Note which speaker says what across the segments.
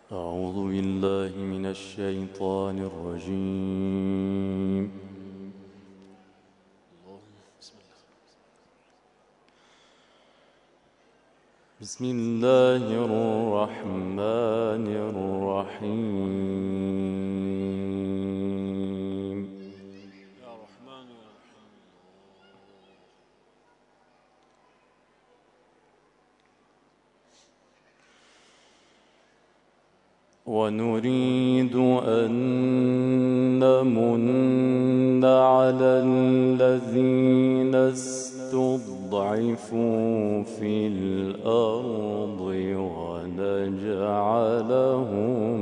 Speaker 1: أعوذ بالله من الشيطان الرجيم. بسم الله الرحمن الرحيم.
Speaker 2: يا رحمن يا رحيم.
Speaker 1: ونريد أن نمن على الذين استضعفوا في الأرض ونجعلهم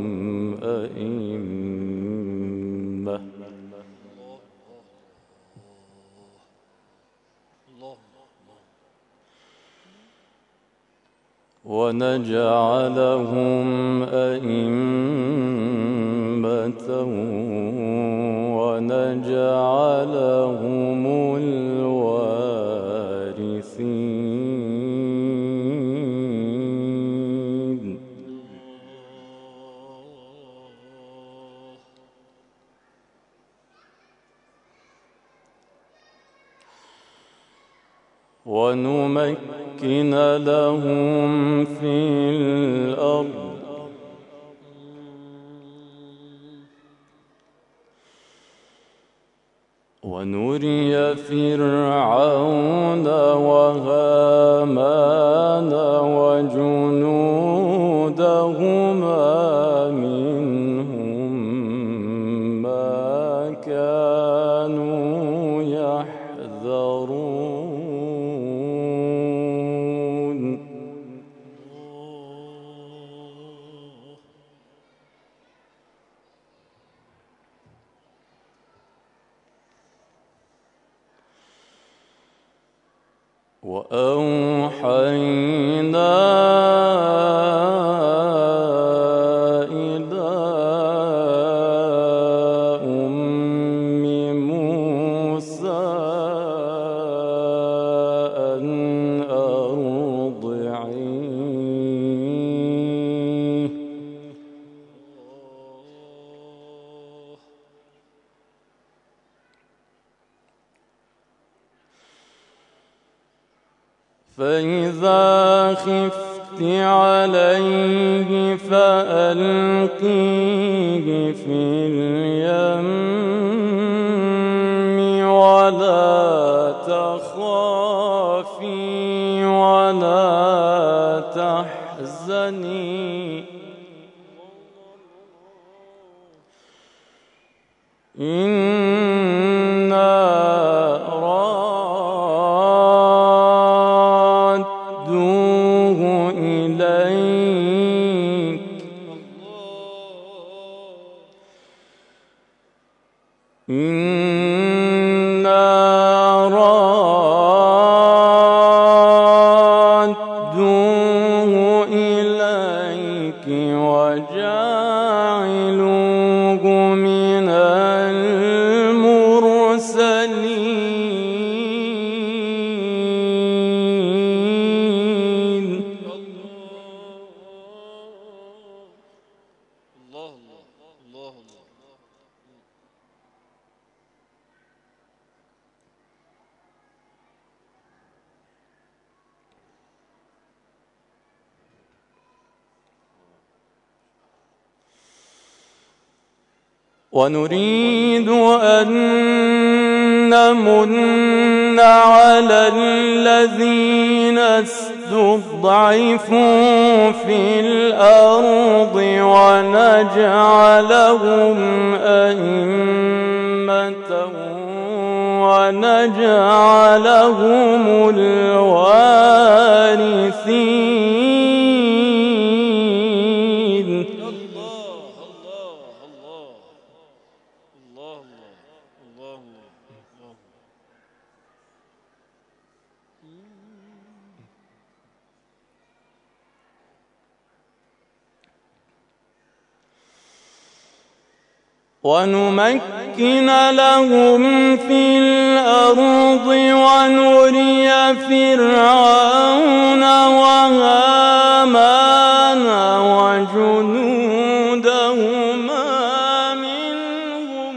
Speaker 1: أئمة ونجعلهم الوارثين. ونمكن لهم في الأرض ونري فرعون وهامان وجنودهما منهم ما كانوا يحذرون. وأوحينا إلى أم موسى أن أرضعيه فإذا خفت عليه فألقيه في اليم ولا تخافي ولا تحزني إنا رادوه إليك إنا رادوه إليك وجاعلوه من المرسلين. ونريد أن نمن على الذين استضعفوا في الأرض ونجعلهم أئمة ونجعلهم الوارثين. ونمكن لهم في الأرض ونري فرعون وهامان وجنودهما وجنودهما منهم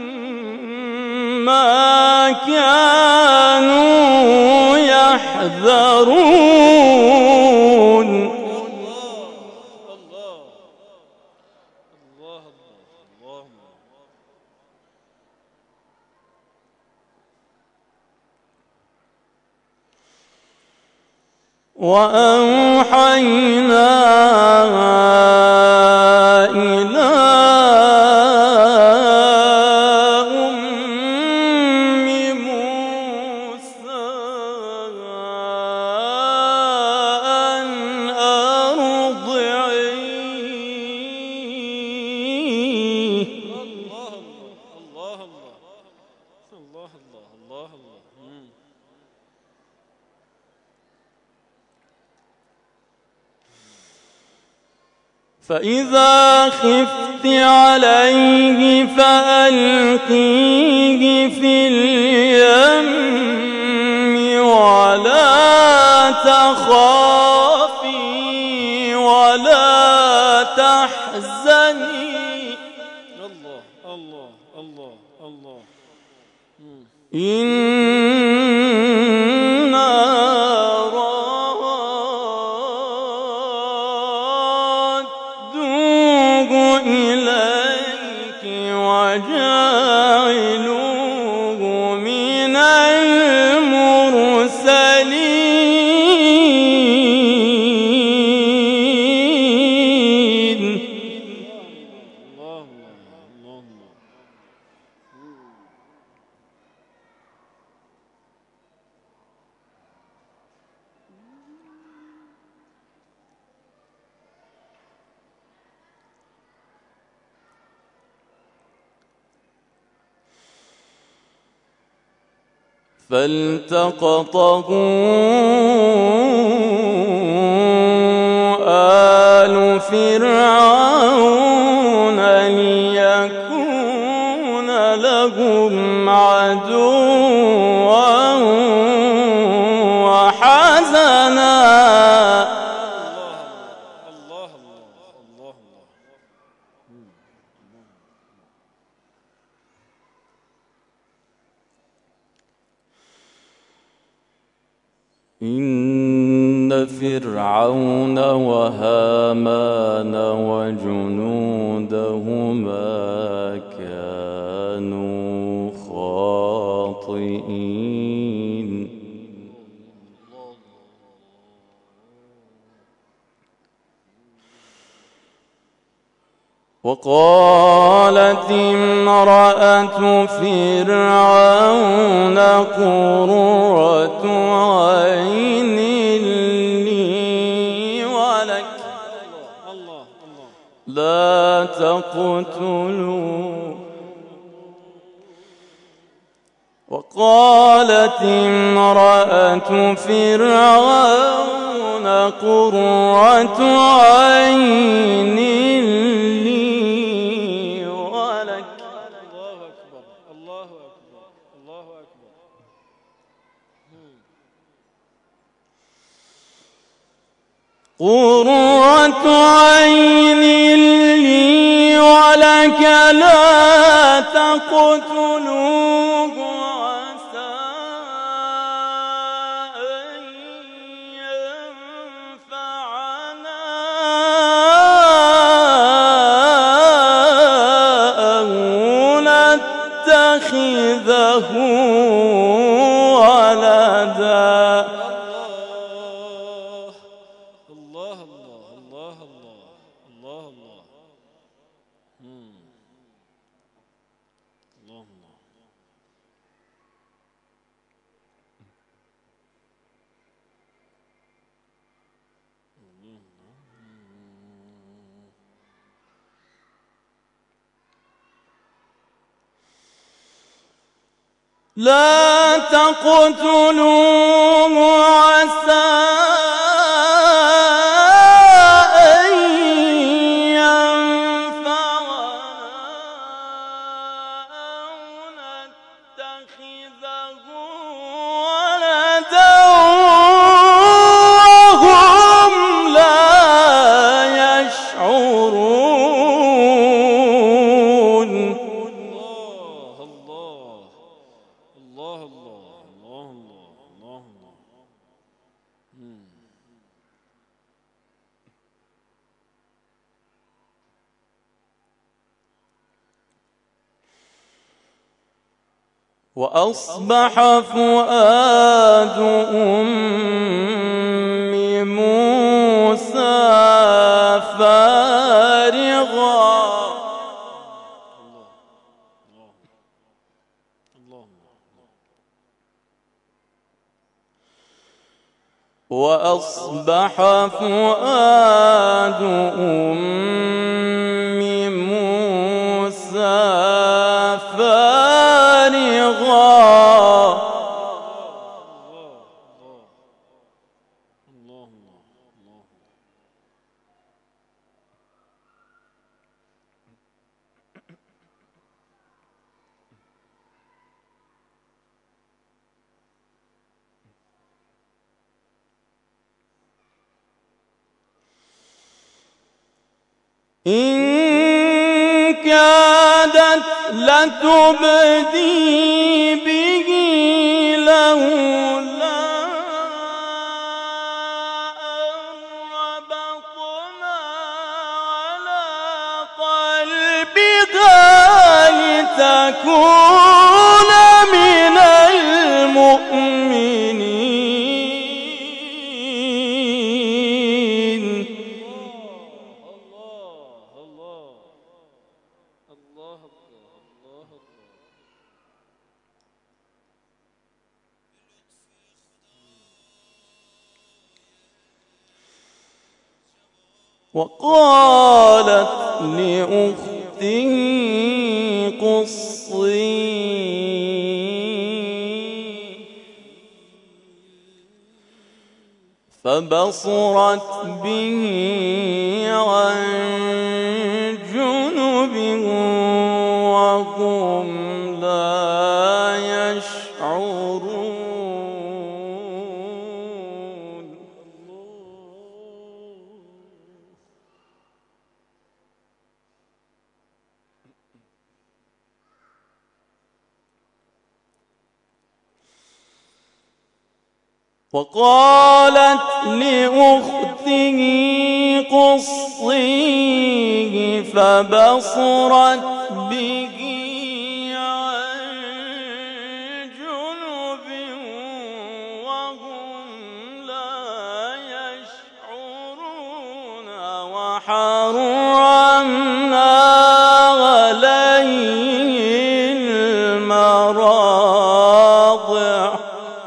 Speaker 1: ما كانوا يحذرون. وأوحينا إلى أم موسى أن أرضعيه. فإذا خفت عليه فألقيه في اليم ولا تخافي ولا تحزني إنا رادوه إليك وجاعلوه من المرسلين. فالتقطه آل فرعون ليكون لهم عدوا وحزنا. إن فرعون وهامان وجنودهما كانوا خاطئين. وقالت امرأة فرعون قرة عين لي ولك لا تقتلوا. وقالت امرأة فرعون قرة عين لي ولك. قرة عين لي ولك لا تقتلوه عسى أن ينفعنا أو نتخذه ولدا. لا تقتلوه عسى أن ينفعنا أو نتخذه ولدا وهم لا يشعرون. وأصبح فؤاد أم موسى فارغا وأصبح فؤاد أم موسى فارغا إن كادت لتبدي به لولا أن ربطنا على قلبها لتكون من المؤمنين. وقالت لأخته قصيه فبصرت به عن جنب وهم لا يشعرون. وقالت لأخته قصيه فبصرت به عن جنب وهم لا يشعرون. وحرمنا عليه المراضع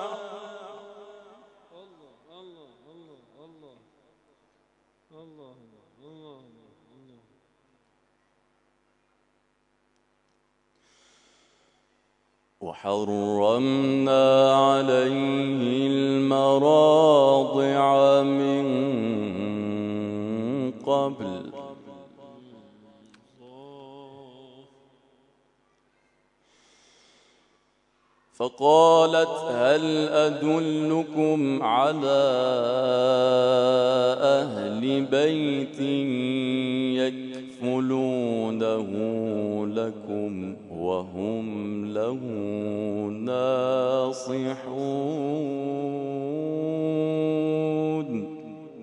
Speaker 1: وحرمنا عليه المراضع من قبل فقالت هل أدلكم على أهل بيت يكفلونه لكم وهم له ناصحون.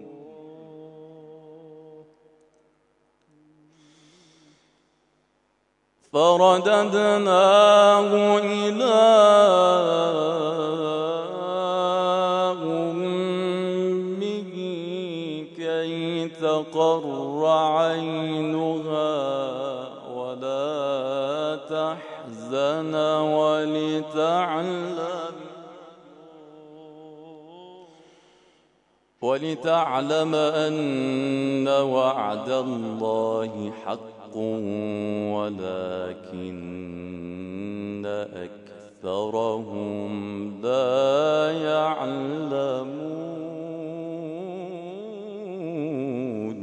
Speaker 1: فرددناه إلى أمه كي تقر عينها ولا تحزن ولتعلم أن وعد الله حق ولكن أكثرهم لا يعلمون.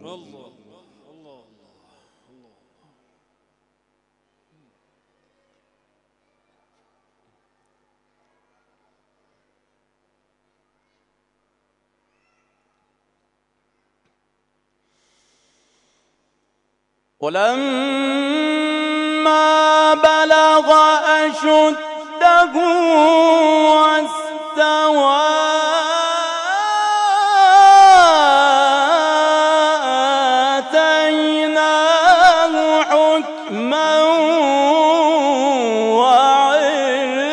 Speaker 1: ولما بلغ أشده واستوى آتيناه حكما وعلما.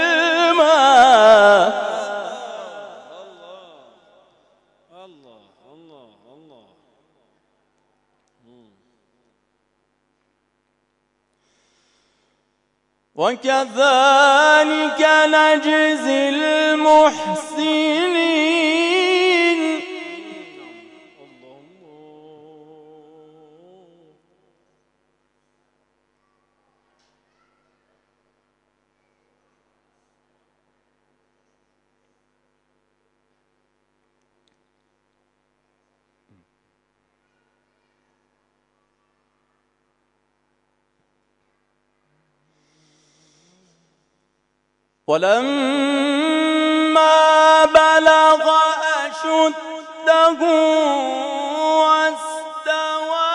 Speaker 1: وكذلك نجزي المحسنين. ولما بلغ أشده واستوى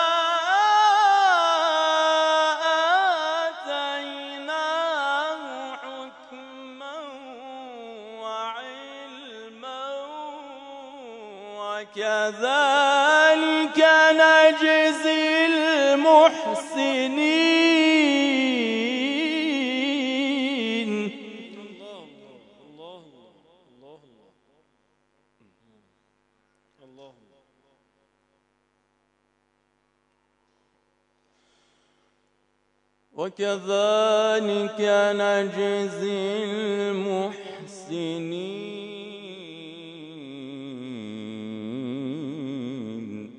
Speaker 1: آتيناه حكما وعلما وكذلك نجزي المحسنين. وكذلك نجزي المحسنين.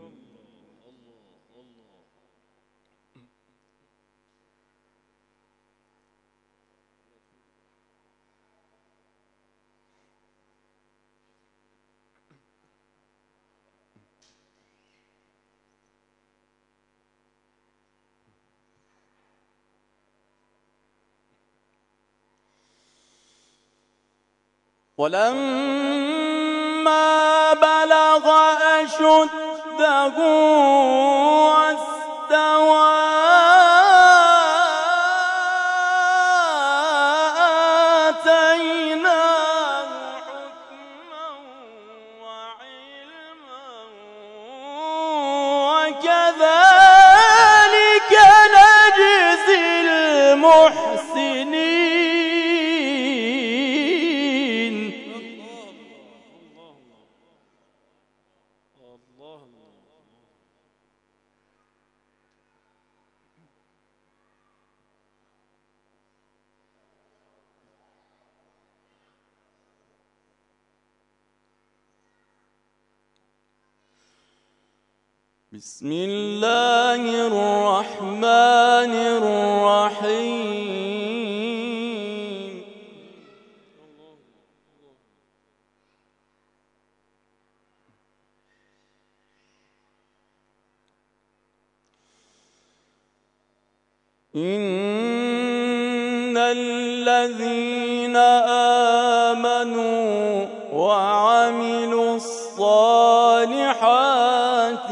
Speaker 1: ولما بلغ أشده واستوى آتيناه حكما وعلما وكذلك نجزي المحسنين. بسم الله الرحمن الرحيم. إن الذين آمنوا وعملوا الصالحات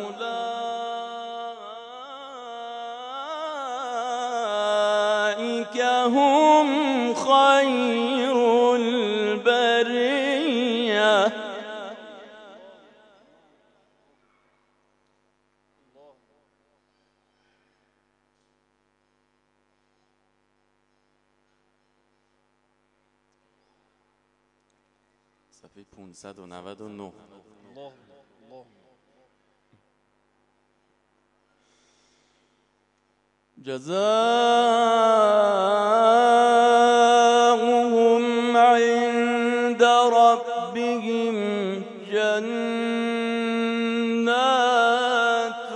Speaker 1: أولئك هم خير البرية. صفحه 599. جزاؤهم عند ربهم جنات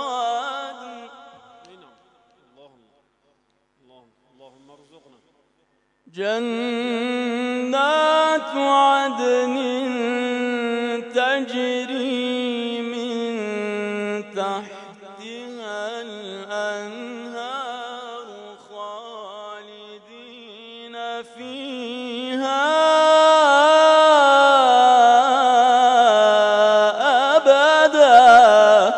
Speaker 1: عدن تجري من تحتها الأنهار خالدين فيها أبدا.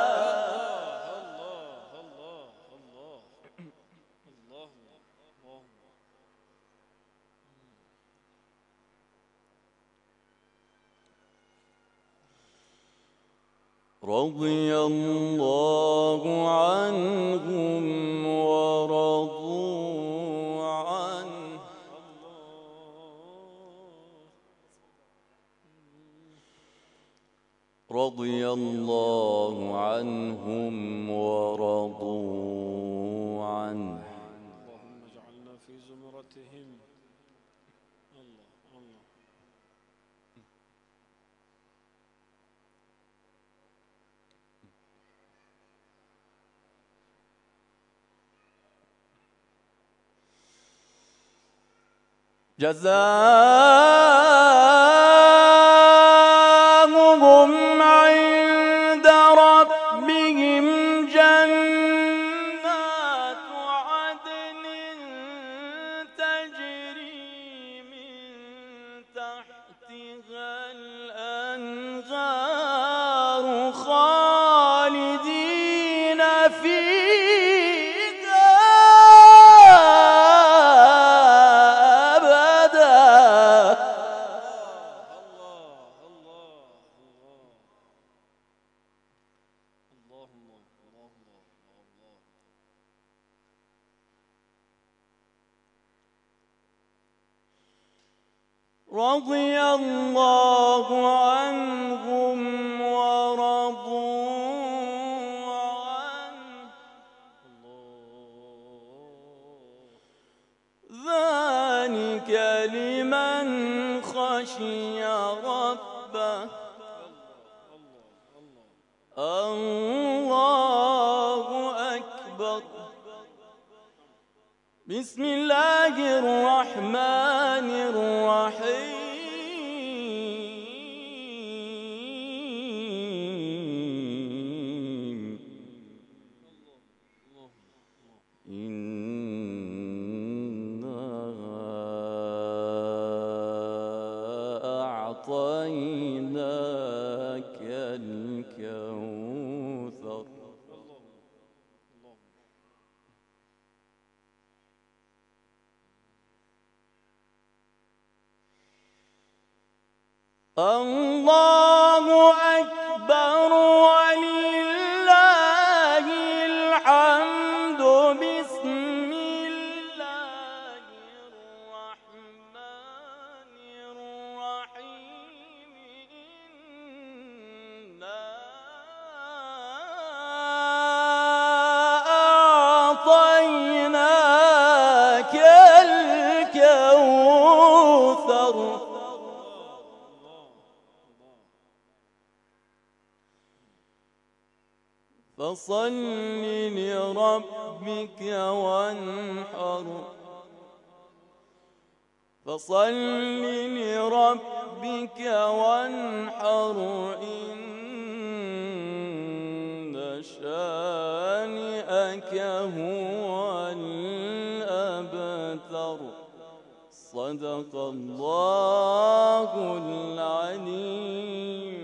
Speaker 1: رضي الله عنهم ورضوا عنه. رضي الله عنهم ورضوا عنه.
Speaker 2: اللهم اجعلنا
Speaker 1: جزاؤهم عند ربهم جنات عدن تجري من تحتها الأنهار خالدين فيها أبدا. رضي الله عنهم ورضوا عنه ذلك لمن خشي ربه. الله أكبر. بسم الله الرحمن الرحيم. إنا أعطيناك الكوثر. الله أكبر ولله الحمد. بسم الله الرحمن الرحيم. إنا أعطيناك الكوثر. فصل لربك وانحر. فصل لربك وانحر. إن شانئك هو الأبتر. صدق الله العلي